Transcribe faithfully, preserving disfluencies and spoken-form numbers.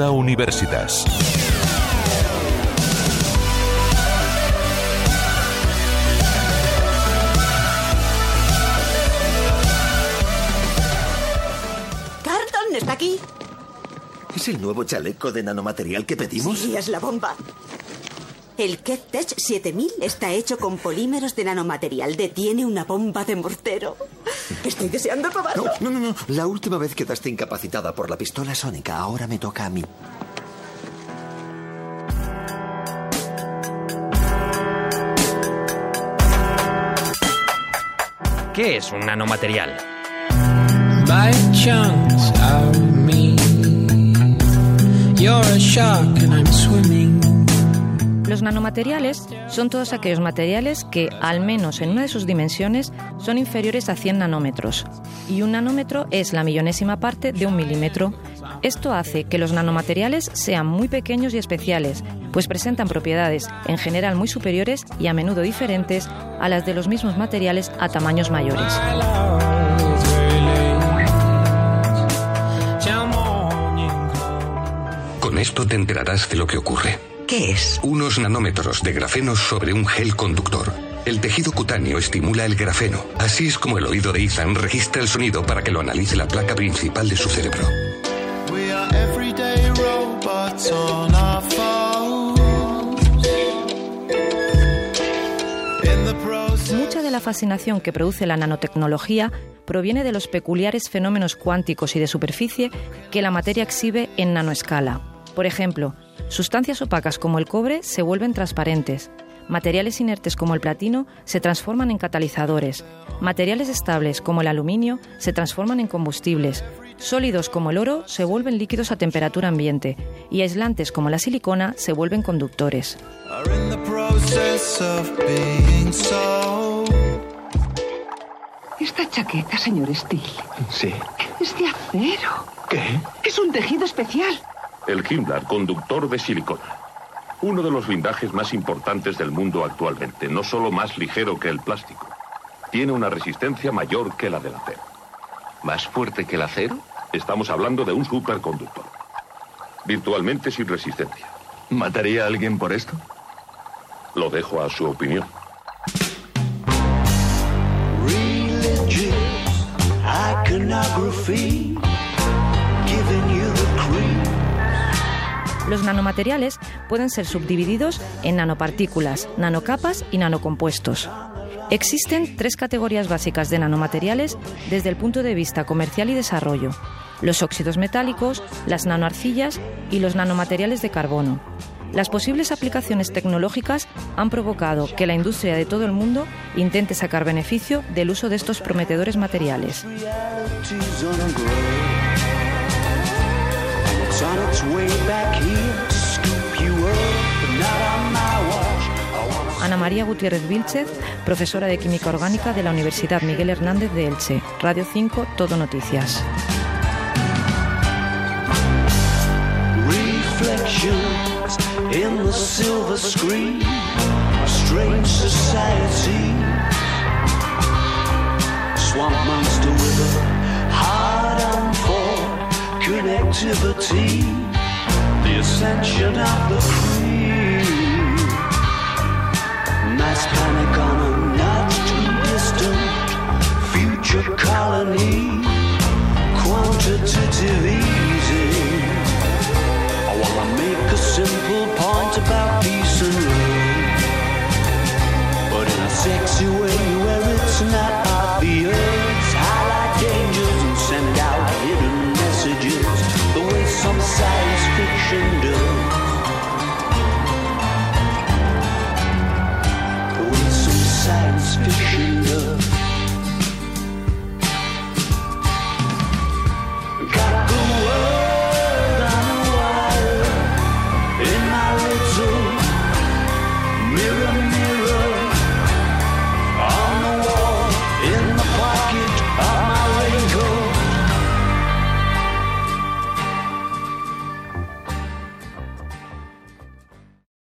Moda Universitas. ¿Carlton está aquí? ¿Es el nuevo chaleco de nanomaterial que pedimos? Sí, es la bomba. El KevTech siete mil está hecho con polímeros de nanomaterial. Detiene una bomba de mortero. Estoy deseando probarlo. No, no, no, no. La última vez quedaste incapacitada por la pistola sónica. Ahora me toca a mí. ¿Qué es un nanomaterial? By chunks of me. You're a shark and I'm swimming. Los nanomateriales son todos aquellos materiales que, al menos en una de sus dimensiones, son inferiores a cien nanómetros. Y un nanómetro es la millonésima parte de un milímetro. Esto hace que los nanomateriales sean muy pequeños y especiales, pues presentan propiedades, en general muy superiores y a menudo diferentes a las de los mismos materiales a tamaños mayores. Con esto te enterarás de lo que ocurre. ¿Qué es? Unos nanómetros de grafeno sobre un gel conductor. El tejido cutáneo estimula el grafeno. Así es como el oído de Ethan registra el sonido para que lo analice la placa principal de su cerebro. Mucha de la fascinación que produce la nanotecnología proviene de los peculiares fenómenos cuánticos y de superficie que la materia exhibe en nanoescala. Por ejemplo, sustancias opacas como el cobre se vuelven transparentes, materiales inertes como el platino se transforman en catalizadores, materiales estables como el aluminio se transforman en combustibles, sólidos como el oro se vuelven líquidos a temperatura ambiente y aislantes como la silicona se vuelven conductores. Esta chaqueta, señor Steele. Sí. Es de acero. ¿Qué? Es un tejido especial. El Himmler, conductor de silicona. Uno de los blindajes más importantes del mundo actualmente. No solo más ligero que el plástico. Tiene una resistencia mayor que la del acero. ¿Más fuerte que el acero? Estamos hablando de un superconductor. Virtualmente sin resistencia. ¿Mataría a alguien por esto? Lo dejo a su opinión. Los nanomateriales pueden ser subdivididos en nanopartículas, nanocapas y nanocompuestos. Existen tres categorías básicas de nanomateriales desde el punto de vista comercial y desarrollo: los óxidos metálicos, las nanoarcillas y los nanomateriales de carbono. Las posibles aplicaciones tecnológicas han provocado que la industria de todo el mundo intente sacar beneficio del uso de estos prometedores materiales. Ana María Gutiérrez Vilchez, profesora de Química Orgánica de la Universidad Miguel Hernández de Elche. Radio cinco, Todo Noticias. In the silver screen, a strange society. Swamp monster with a hard-on for connectivity. The ascension of the crew.